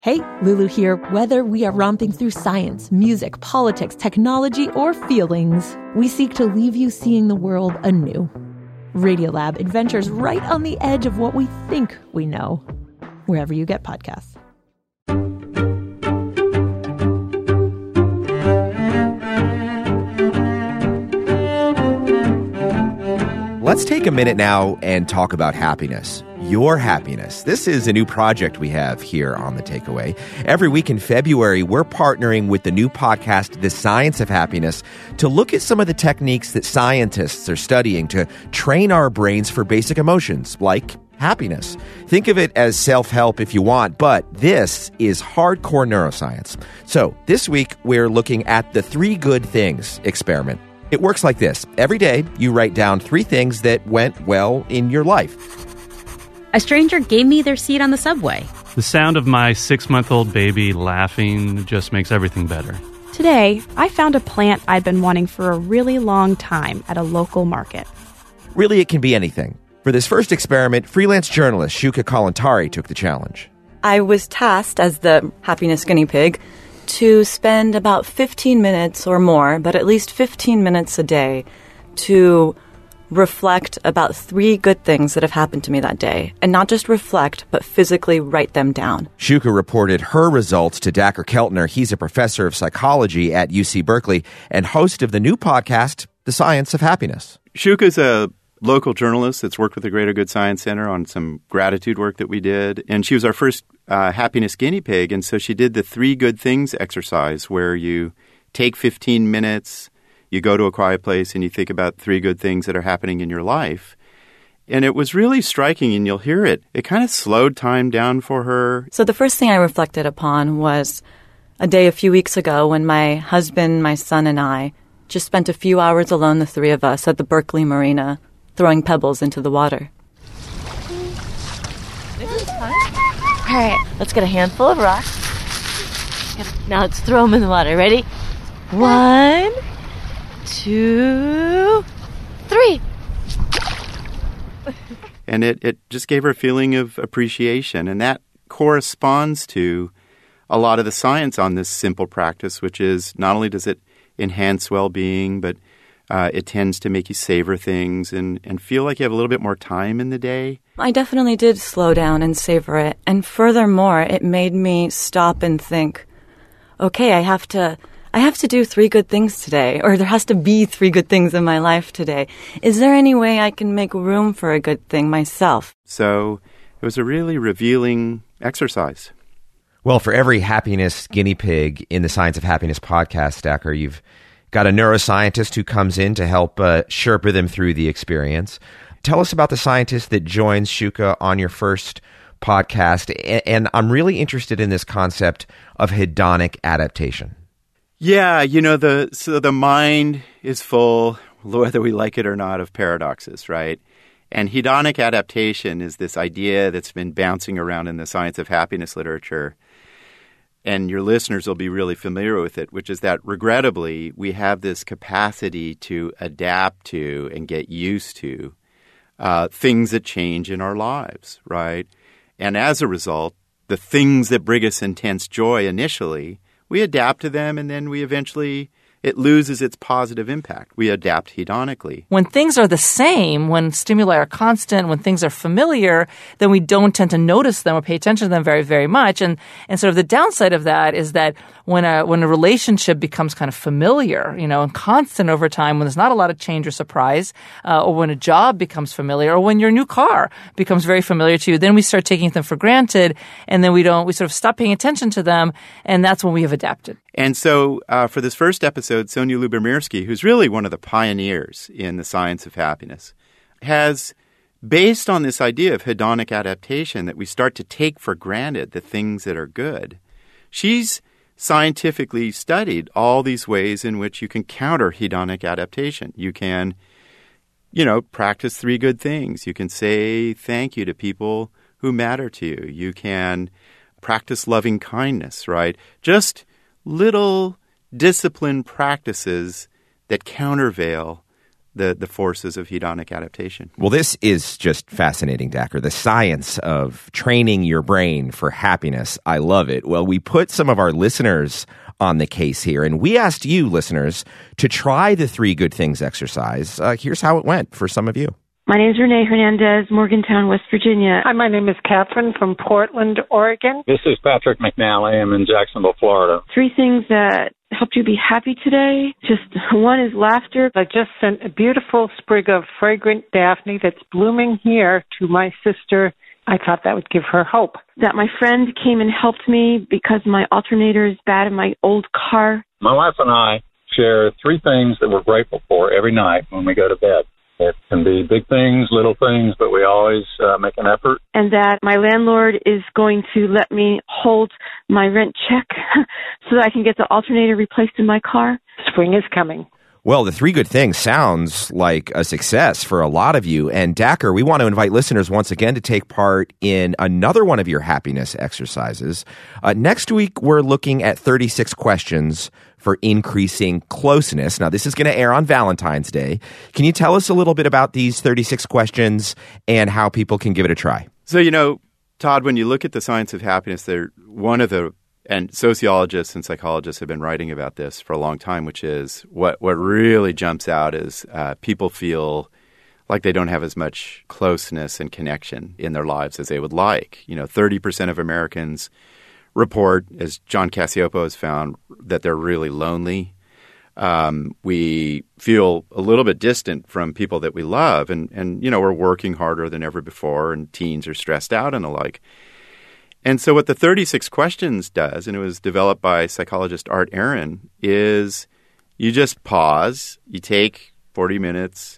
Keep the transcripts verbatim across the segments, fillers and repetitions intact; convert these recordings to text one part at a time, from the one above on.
Hey, Lulu here. Whether we are romping through science, music, politics, technology, or feelings, we seek to leave you seeing the world anew. Radiolab adventures right on the edge of what we think we know, wherever you get podcasts. Let's take a minute now and talk about happiness. Your happiness. This is a new project we have here on The Takeaway. Every week in February, we're partnering with the new podcast, The Science of Happiness, to look at some of the techniques that scientists are studying to train our brains for basic emotions, like happiness. Think of it as self-help if you want, but this is hardcore neuroscience. So this week, we're looking at the Three Good Things experiment. It works like this. Every day, you write down three things that went well in your life. A stranger gave me their seat on the subway. The sound of my six-month-old baby laughing just makes everything better. Today, I found a plant I'd been wanting for a really long time at a local market. Really, it can be anything. For this first experiment, freelance journalist Shuka Kalantari took the challenge. I was tasked as the happiness guinea pig to spend about fifteen minutes or more, but at least fifteen minutes a day, to reflect about three good things that have happened to me that day. And not just reflect, but physically write them down. Shuka reported her results to Dacher Keltner. He's a professor of psychology at U C Berkeley and host of the new podcast, The Science of Happiness. Shuka's a local journalist that's worked with the Greater Good Science Center on some gratitude work that we did. And she was our first uh, happiness guinea pig. And so she did the three good things exercise where you take fifteen minutes, you go to a quiet place, and you think about three good things that are happening in your life. And it was really striking, and you'll hear it. It kind of slowed time down for her. So the first thing I reflected upon was a day a few weeks ago when my husband, my son, and I just spent a few hours alone, the three of us, at the Berkeley Marina, throwing pebbles into the water. This is fun. All right, let's get a handful of rocks. Now let's throw them in the water. Ready? One, two, three. And it, it just gave her a feeling of appreciation. And that corresponds to a lot of the science on this simple practice, which is not only does it enhance well-being, but uh, it tends to make you savor things and, and feel like you have a little bit more time in the day. I definitely did slow down and savor it. And furthermore, it made me stop and think, okay, I have to... I have to do three good things today, or there has to be three good things in my life today. Is there any way I can make room for a good thing myself? So it was a really revealing exercise. Well, for every happiness guinea pig in the Science of Happiness podcast, Dacher, you've got a neuroscientist who comes in to help uh, Sherpa them through the experience. Tell us about the scientist that joins Shuka on your first podcast. And I'm really interested in this concept of hedonic adaptation. Yeah, you know, the so the mind is full, whether we like it or not, of paradoxes, right? And hedonic adaptation is this idea that's been bouncing around in the Science of Happiness literature. And your listeners will be really familiar with it, which is that, regrettably, we have this capacity to adapt to and get used to uh, things that change in our lives, right? And as a result, the things that bring us intense joy initially, we adapt to them, and then we eventually, it loses its positive impact. We adapt hedonically. When things are the same, when stimuli are constant, when things are familiar, then we don't tend to notice them or pay attention to them very, very much. And and sort of the downside of that is that when a when a relationship becomes kind of familiar, you know, and constant over time, when there's not a lot of change or surprise, uh, or when a job becomes familiar, or when your new car becomes very familiar to you, then we start taking them for granted, and then we don't we sort of stop paying attention to them, and that's when we have adapted. And so uh, for this first episode, Sonia Lyubomirsky, who's really one of the pioneers in the science of happiness, has, based on this idea of hedonic adaptation, that we start to take for granted the things that are good, she's scientifically studied all these ways in which you can counter hedonic adaptation. You can, you know, practice three good things. You can say thank you to people who matter to you. You can practice loving kindness, right? Just little discipline practices that countervail the, the forces of hedonic adaptation. Well, this is just fascinating, Dacher. The science of training your brain for happiness. I love it. Well, we put some of our listeners on the case here, and we asked you, listeners, to try the three good things exercise. Uh, here's how it went for some of you. My name is Renee Hernandez, Morgantown, West Virginia. Hi, my name is Catherine from Portland, Oregon. This is Patrick McNally. I'm in Jacksonville, Florida. Three things that helped you be happy today. Just one is laughter. I just sent a beautiful sprig of fragrant Daphne that's blooming here to my sister. I thought that would give her hope. That my friend came and helped me because my alternator is bad in my old car. My wife and I share three things that we're grateful for every night when we go to bed. It can be big things, little things, but we always uh, make an effort. And that my landlord is going to let me hold my rent check so that I can get the alternator replaced in my car. Spring is coming. Well, the three good things sounds like a success for a lot of you. And Dacher, we want to invite listeners once again to take part in another one of your happiness exercises. Uh, next week, we're looking at thirty-six questions for increasing closeness. Now, this is going to air on Valentine's Day. Can you tell us a little bit about these thirty-six questions and how people can give it a try? So, you know, Todd, when you look at the science of happiness, they're one of the And sociologists and psychologists have been writing about this for a long time, which is what, what really jumps out is uh, people feel like they don't have as much closeness and connection in their lives as they would like. You know, thirty percent of Americans report, as John Cacioppo has found, that they're really lonely. Um, we feel a little bit distant from people that we love. And, and, you know, we're working harder than ever before, and teens are stressed out and the like. And so what the thirty-six questions does, and it was developed by psychologist Art Aaron, is you just pause, you take forty minutes,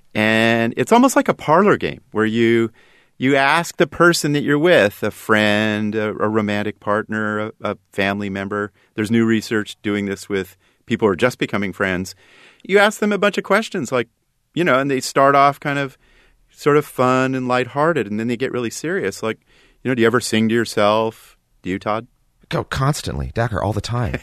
and it's almost like a parlor game where you you ask the person that you're with, a friend, a, a romantic partner, a, a family member. There's new research doing this with people who are just becoming friends. You ask them a bunch of questions like, you know, and they start off kind of sort of fun and lighthearted, and then they get really serious, like, you know, do you ever sing to yourself? Do you, Todd? Go constantly. Dacher, all the time.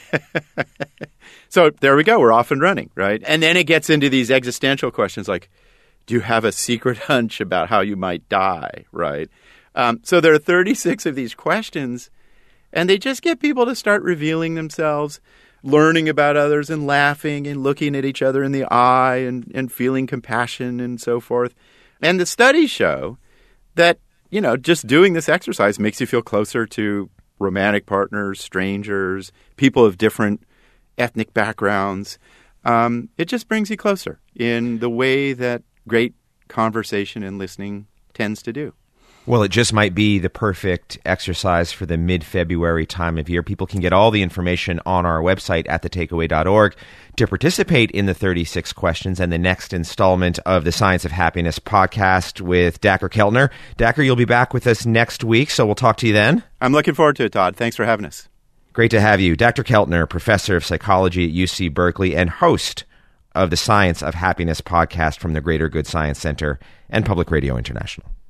So there we go. We're off and running, right? And then it gets into these existential questions like, do you have a secret hunch about how you might die, right? Um, so there are thirty-six of these questions, and they just get people to start revealing themselves, learning about others and laughing and looking at each other in the eye and, and feeling compassion and so forth. And the studies show that, you know, just doing this exercise makes you feel closer to romantic partners, strangers, people of different ethnic backgrounds. Um, it just brings you closer in the way that great conversation and listening tends to do. Well, it just might be the perfect exercise for the mid-February time of year. People can get all the information on our website at the takeaway dot org to participate in the thirty-six questions and the next installment of the Science of Happiness podcast with Dacher Keltner. Dacher, you'll be back with us next week, so we'll talk to you then. I'm looking forward to it, Todd. Thanks for having us. Great to have you. Doctor Keltner, professor of psychology at U C Berkeley and host of the Science of Happiness podcast from the Greater Good Science Center and Public Radio International.